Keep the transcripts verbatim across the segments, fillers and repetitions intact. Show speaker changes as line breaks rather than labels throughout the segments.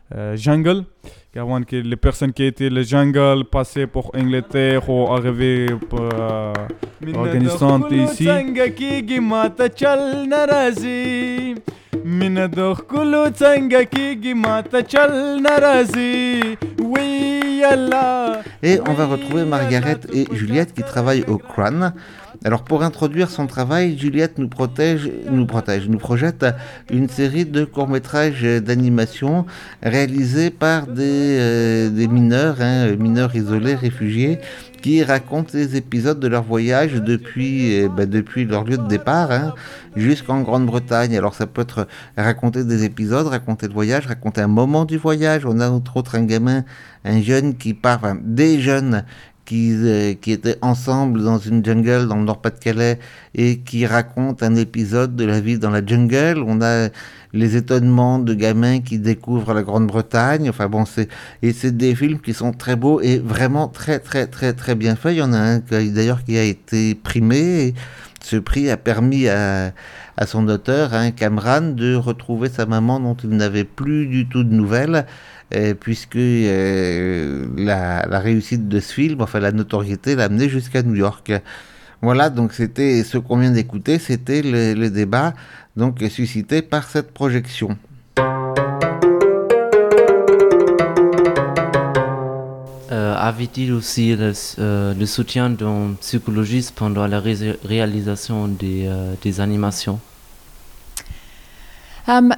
euh, jungle. Que les personnes qui étaient le jungle passaient pour Angleterre ou arrivaient pour euh, Afghanistan ici.
Et on va retrouver Margaret et Juliette qui travaillent au Cran. Alors pour introduire son travail, Juliette nous protège, nous protège, nous projette une série de courts-métrages d'animation réalisés par des, euh, des mineurs, hein, mineurs isolés, réfugiés, qui racontent les épisodes de leur voyage depuis, eh ben, depuis leur lieu de départ hein, jusqu'en Grande-Bretagne. Alors ça peut être raconter des épisodes, raconter le voyage, raconter un moment du voyage. On a entre autres un gamin, un jeune qui part, enfin des jeunes Qui, euh, qui étaient ensemble dans une jungle dans le Nord-Pas-de-Calais et qui racontent un épisode de la vie dans la jungle. On a les étonnements de gamins qui découvrent la Grande-Bretagne. Enfin bon, c'est, et c'est des films qui sont très beaux et vraiment très très très très bien faits. Il y en a un d'ailleurs qui a été primé. Et ce prix a permis à, à son auteur, hein, Cameron, de retrouver sa maman dont il n'avait plus du tout de nouvelles. Euh, puisque euh, la, la réussite de ce film, enfin la notoriété l'a amené jusqu'à New York. Voilà, donc c'était ce qu'on vient d'écouter, c'était le, le débat donc suscité par cette projection.
Euh, avait-il aussi le, euh, le soutien d'un psychologiste pendant la ré- réalisation des, euh, des animations?
Um,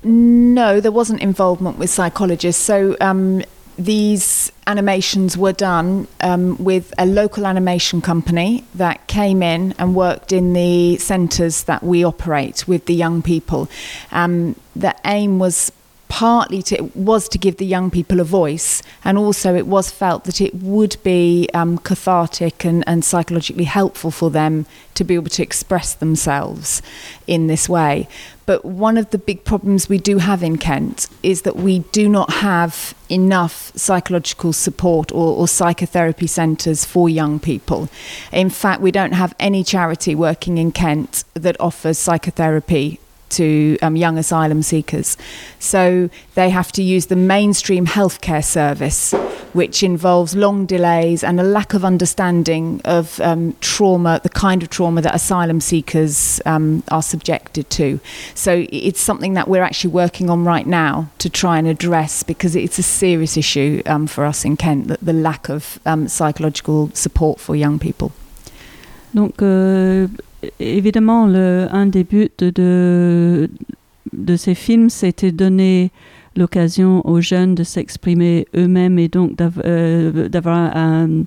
No, there wasn't involvement with psychologists. So um, these animations were done um, with a local animation company that came in and worked in the centres that we operate with the young people. Um, the aim was partly to, was to give the young people a voice, and also it was felt that it would be um, cathartic and, and psychologically helpful for them to be able to express themselves in this way. But one of the big problems we do have in Kent is that we do not have enough psychological support or, or psychotherapy centres for young people. In fact, we don't have any charity working in Kent that offers psychotherapy to um, young asylum seekers. So they have to use the mainstream healthcare service, which involves long delays and a lack of understanding of um, trauma, the kind of trauma that asylum seekers um, are subjected to. So it's something that we're actually working on right now to try and address, because it's a serious issue um, for us in Kent, the, the lack of um, psychological support for young people.
Donc, euh, évidemment, le, un des buts de, de, de ces films, c'était de donner l'occasion aux jeunes de s'exprimer eux-mêmes et donc d'av- euh, d'avoir un,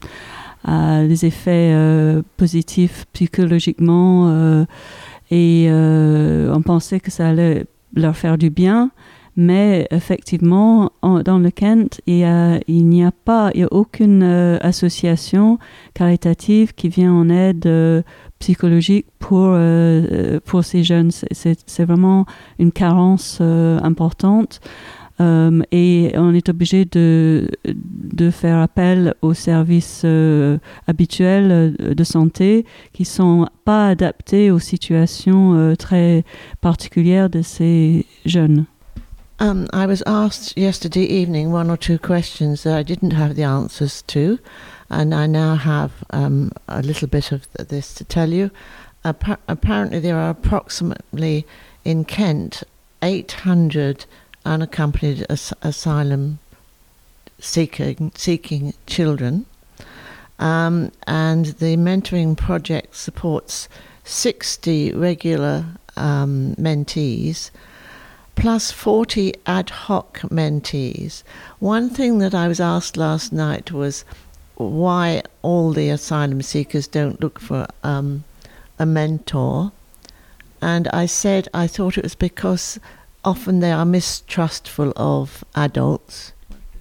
un, des effets euh, positifs psychologiquement. Euh, et euh, on pensait que ça allait leur faire du bien. Mais effectivement, en, dans le Kent, il, y a, il n'y a pas, il y a aucune euh, association caritative qui vient en aide euh, psychologique pour euh, pour ces jeunes. C'est, c'est, c'est vraiment une carence euh, importante, euh, et on est obligé de de faire appel aux services euh, habituels de santé qui sont pas adaptés aux situations euh, très particulières de ces jeunes.
Um, I was asked yesterday evening one or two questions that I didn't have the answers to, and I now have um, a little bit of th- this to tell you. Appa- apparently there are approximately in Kent eight hundred unaccompanied as- asylum seeking, seeking children, um, and the mentoring project supports sixty regular um, mentees plus forty ad hoc mentees. One thing that I was asked last night was why all the asylum seekers don't look for um, a mentor. And I said I thought it was because often they are mistrustful of adults.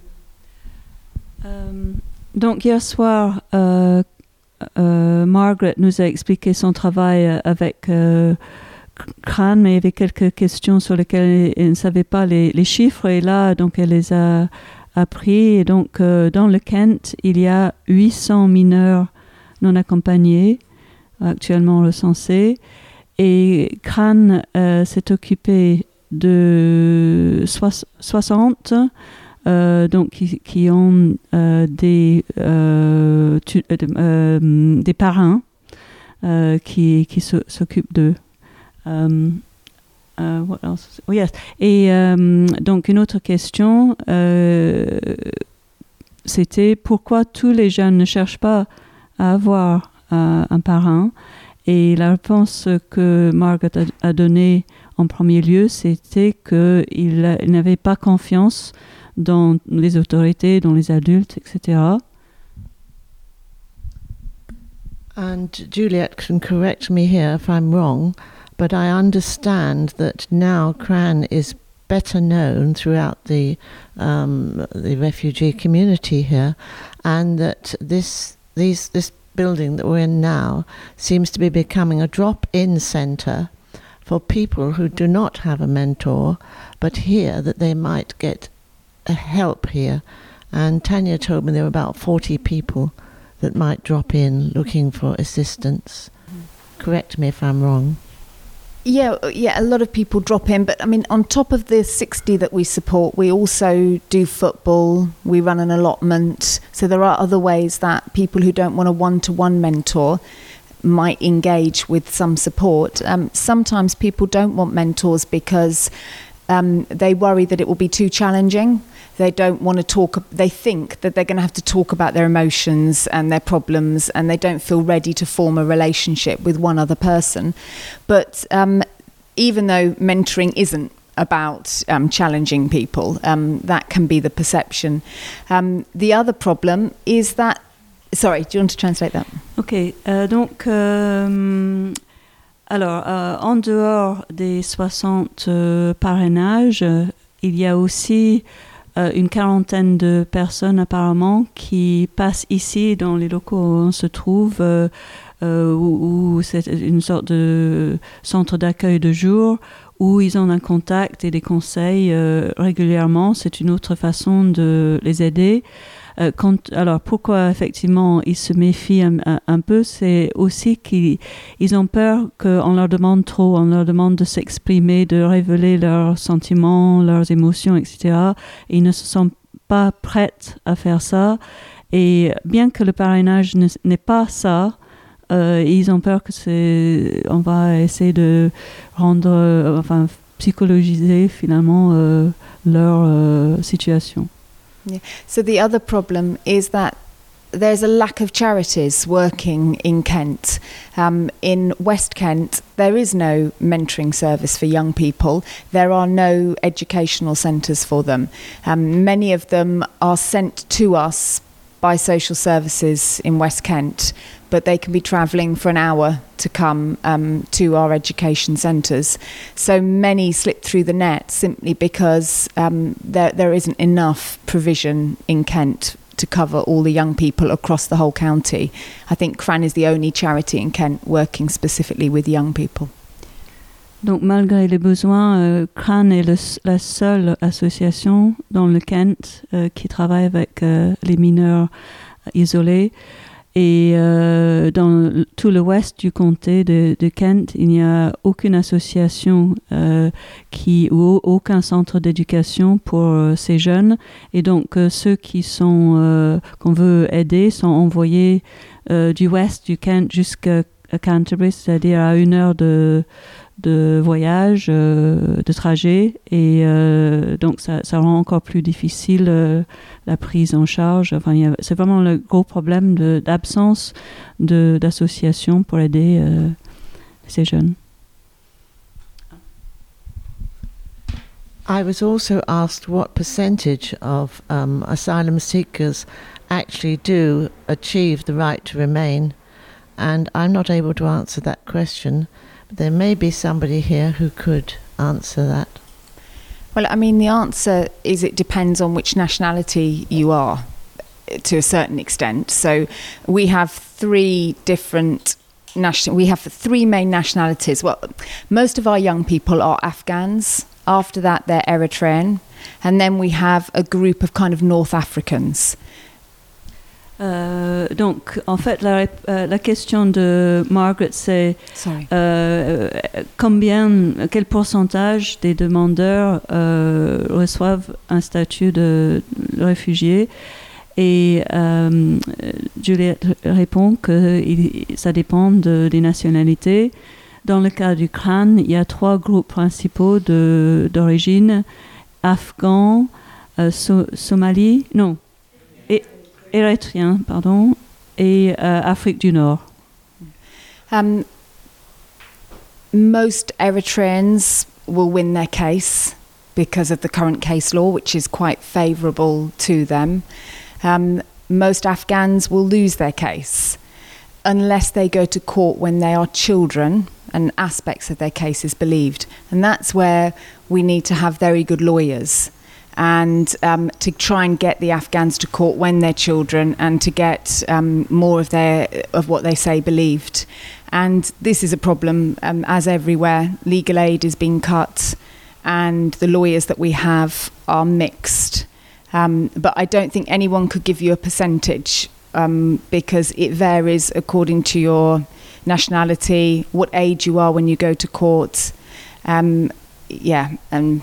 Euh, donc hier soir, euh, euh, Margaret nous a expliqué son travail avec euh, Crâne, mais il y avait quelques questions sur lesquelles elle ne savait pas les, les chiffres, et là, donc, elle les a appris. Et donc, euh, dans le Kent, il y a huit cents mineurs non accompagnés, actuellement recensés, et Crâne euh, s'est occupé de soixante euh, donc qui, qui ont euh, des, euh, tu, euh, euh, des parrains euh, qui, qui se, s'occupent d'eux. Um, uh, what else? Oh, yes. Et um, donc une autre question, euh, c'était pourquoi tous les jeunes ne cherchent pas à avoir euh, un parrain. Et la réponse que Margaret a, a donnée en premier lieu, c'était qu'ils il n'avaient pas confiance dans les autorités, dans les adultes, et cetera.
And Juliet can correct me here if I'm wrong, but I understand that now Cran is better known throughout the um, the refugee community here, and that this these this building that we're in now seems to be becoming a drop-in centre for people who do not have a mentor, but hear that they might get a help here. And Tanya told me there were about forty people that might drop in looking for assistance. Mm. Correct me if I'm wrong.
Yeah, yeah, a lot of people drop in, but I mean, on top of the sixty that we support, we also do football, we run an allotment, so there are other ways that people who don't want a one-to-one mentor might engage with some support. Um, sometimes people don't want mentors because um, they worry that it will be too challenging. They don't want to talk, they think that they're going to have to talk about their emotions and their problems, and they don't feel ready to form a relationship with one other person. But um, even though mentoring isn't about um, challenging people, um, that can be the perception. Um, the other problem is that, sorry, do you want to translate that?
Ok, euh, donc, euh, alors, euh, en dehors des soixante euh, parrainages, euh, il y a aussi euh, une quarantaine de personnes apparemment qui passent ici dans les locaux où on se trouve, euh, euh, où, où c'est une sorte de centre d'accueil de jour, où ils ont un contact et des conseils euh, régulièrement. C'est une autre façon de les aider. Euh, quand, alors pourquoi effectivement ils se méfient un, un, un peu, c'est aussi qu'ils ils ont peur qu'on leur demande trop, on leur demande de s'exprimer, de révéler leurs sentiments, leurs émotions, et cetera. Et ils ne se sentent pas prêts à faire ça. Et bien que le parrainage ne, n'est pas ça, euh, ils ont peur que c'est, on va essayer de rendre, euh, enfin psychologiser finalement euh, leur euh, situation.
Yeah. So the other problem is that there's a lack of charities working in Kent. Um, in West Kent, there is no mentoring service for young people. There are no educational centres for them. Um, many of them are sent to us by social services in West Kent, but they can be travelling for an hour to come um, to our education centres. So many slip through the net simply because um, there, there isn't enough provision in Kent to cover all the young people across the whole county. I think Cran is the only charity in Kent working specifically with young people.
Donc malgré les besoins, euh, Cran est le, la seule association dans le Kent euh, qui travaille avec euh, les mineurs isolés. Et euh, dans tout le ouest du comté de, de Kent, il n'y a aucune association euh, qui, ou aucun centre d'éducation pour euh, ces jeunes. Et donc euh, ceux qui sont, euh, qu'on veut aider sont envoyés euh, du ouest du Kent jusqu'à Canterbury, c'est-à-dire à une heure de de voyage, euh, de trajet, et euh, donc ça, ça rend encore plus difficile euh, la prise en charge. Enfin, il y a, c'est vraiment le gros problème de, d'absence de, d'associations pour aider euh, ces jeunes.
I was also asked what percentage of um, asylum seekers actually do achieve the right to remain, and I'm not able to answer that question. There may be somebody here who could answer that.
Well, I mean, the answer is it depends on which nationality you are, to a certain extent. So we have three different national. We have three main nationalities. Well, most of our young people are Afghans. After that, they're Eritrean, and then we have a group of kind of North Africans.
Euh, donc, en fait, la, euh, la question de Margaret, c'est euh, combien, quel pourcentage des demandeurs euh, reçoivent un statut de réfugié. Et euh, Juliette répond que il, ça dépend de, des nationalités. Dans le cas du C R A N, il y a trois groupes principaux de, d'origine, afghans, euh, so, Somalie, non, et, érythréens, pardon, et euh, Afrique du Nord.
Um, most Eritreans will win their case because of the current case law, which is quite favourable to them. Um, most Afghans will lose their case unless they go to court when they are children and aspects of their case is believed. And that's where we need to have very good lawyers and um, to try and get the Afghans to court when they're children and to get um, more of their of what they say believed. And this is a problem, um, as everywhere. Legal aid is being cut and the lawyers that we have are mixed. Um, but I don't think anyone could give you a percentage um, because it varies according to your nationality, what age you are when you go to court. Um, yeah. Um.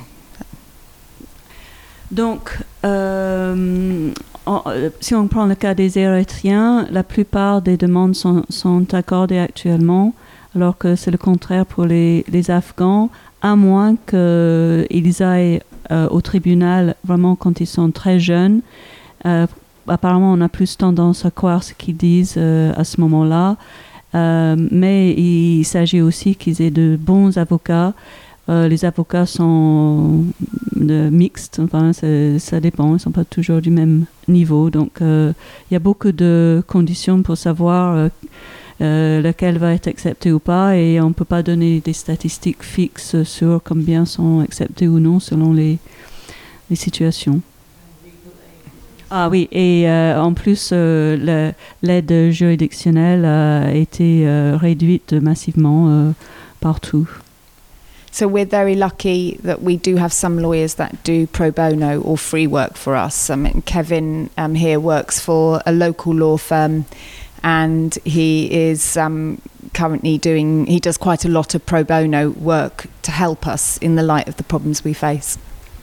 Donc, euh, en, si on prend le cas des Érythréens, la plupart des demandes sont, sont accordées actuellement, alors que c'est le contraire pour les, les Afghans, à moins qu'ils aillent euh, au tribunal vraiment quand ils sont très jeunes. Euh, apparemment, on a plus tendance à croire ce qu'ils disent euh, à ce moment-là. Euh, mais il s'agit aussi qu'ils aient de bons avocats. Euh, les avocats sont de mixtes, enfin, ça dépend, ils ne sont pas toujours du même niveau. Donc, euh, il y a beaucoup de conditions pour savoir euh, euh, lequel va être accepté ou pas, et on ne peut pas donner des statistiques fixes sur combien sont acceptés ou non selon les, les situations. Ah oui, et euh, en plus, euh, le, l'aide juridictionnelle a été euh, réduite massivement euh, partout.
So we're very lucky that we do have some lawyers that do pro bono or free work for us. I mean, Kevin um, here works for a local law firm and he is um, currently doing, he does quite a lot of pro bono work to help us in the light of the problems we face.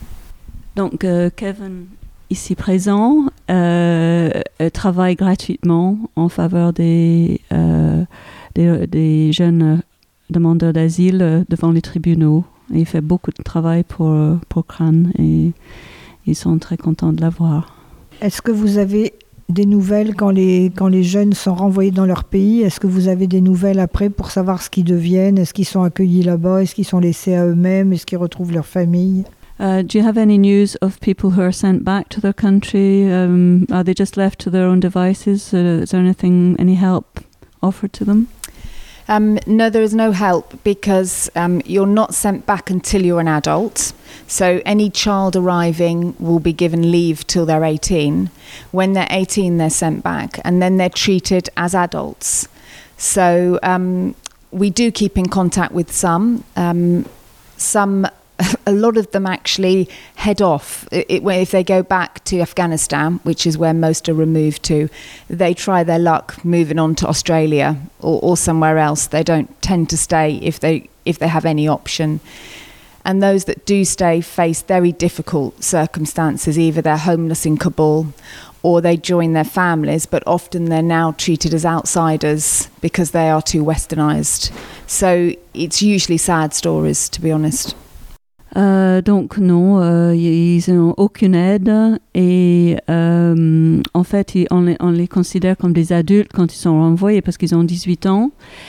Donc euh, Kevin, ici présent, euh, travaille gratuitement en faveur des, euh, des, des jeunes demandeurs d'asile devant les tribunaux. Et il fait beaucoup de travail pour, pour C R A N et ils sont très contents de l'avoir.
Est-ce que vous avez des nouvelles quand les, quand les jeunes sont renvoyés dans leur pays? Est-ce que vous avez des nouvelles après pour savoir ce qu'ils deviennent? Est-ce qu'ils sont accueillis là-bas? Est-ce qu'ils sont laissés à eux-mêmes? Est-ce qu'ils retrouvent leur famille?
Uh, do you have any news of people who are sent back to their country? Um, are they just left to their own devices? Uh, is there anything, any help offered to them?
Um, no, there is no help because um, you're not sent back until you're an adult. So any child arriving will be given leave till they're eighteen. When they're eighteen, they're sent back and then they're treated as adults. So um, we do keep in contact with some. Um, some a lot of them actually head off. It, it, if they go back to Afghanistan, which is where most are removed to, they try their luck moving on to Australia or, or somewhere else. They don't tend to stay if they if they have any option. And those that do stay face very difficult circumstances. Either they're homeless in Kabul or they join their families, but often they're now treated as outsiders because they are too westernised. So it's usually sad stories, to be honest.
Euh, donc non, euh, ils n'ont aucune aide et euh, en fait on les, on les considère comme des adultes quand ils sont renvoyés parce qu'ils ont dix-huit ans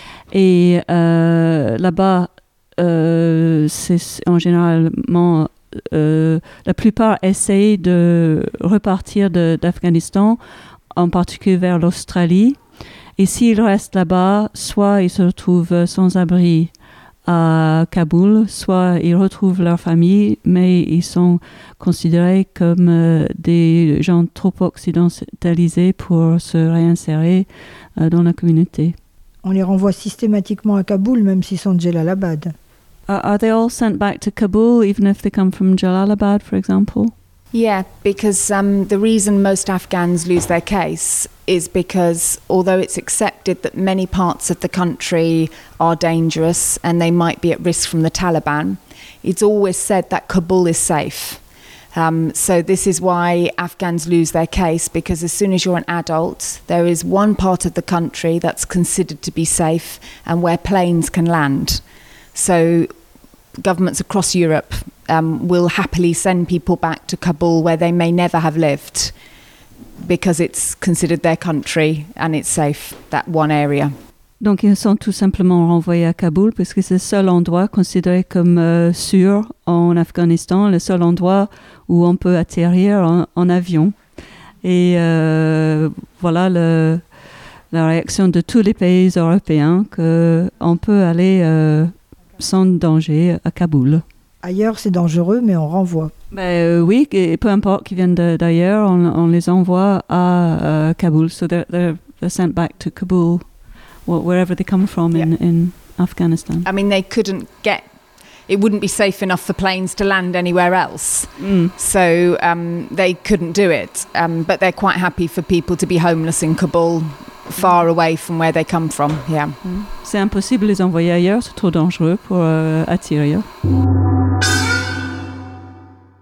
et euh, là-bas euh, c'est en généralement euh, la plupart essayent de repartir de, d'Afghanistan, en particulier vers l'Australie, et s'ils restent là-bas, soit ils se retrouvent sans abri à Kaboul, soit ils retrouvent leur famille, mais ils sont considérés comme euh, des gens trop occidentalisés pour se réinsérer euh, dans la communauté.
On les renvoie systématiquement à Kaboul, même s'ils sont de Jalalabad.
Are, are they all sent back to Kabul, even if they come from Jalalabad, for example?
Yeah, because um, the reason most Afghans lose their case is because although it's accepted that many parts of the country are dangerous and they might be at risk from the Taliban, it's always said that Kabul is safe. Um, so this is why Afghans lose their case, because as soon as you're an adult, there is one part of the country that's considered to be safe and where planes can land. So governments across Europe um, will happily send people back to Kabul where they may never have lived because it's considered their country and it's safe, that one area.
Donc ils sont tout simplement renvoyés à Kaboul parce que c'est le seul endroit considéré comme euh, sûr en Afghanistan, le seul endroit où on peut atterrir en, en avion. Et euh, voilà le, la réaction de tous les pays européens qu'on peut aller euh, sans danger à Kaboul.
Ailleurs, c'est dangereux, mais on renvoie.
Ben, euh, oui, et peu importe qu'ils viennent de, d'ailleurs, on, on les envoie à euh, Kaboul. So they're, they're, they're sent back to Kabul, wherever they come from in,
yeah.
in Afghanistan.
I mean, they couldn't get, it wouldn't be safe enough for planes to land anywhere else.
Mm.
So um, they couldn't do it. Um, but they're quite happy for people to be homeless in Kabul, far away from where they come from. Yeah.
C'est impossible de les envoyer ailleurs, c'est trop dangereux pour euh, atterrir.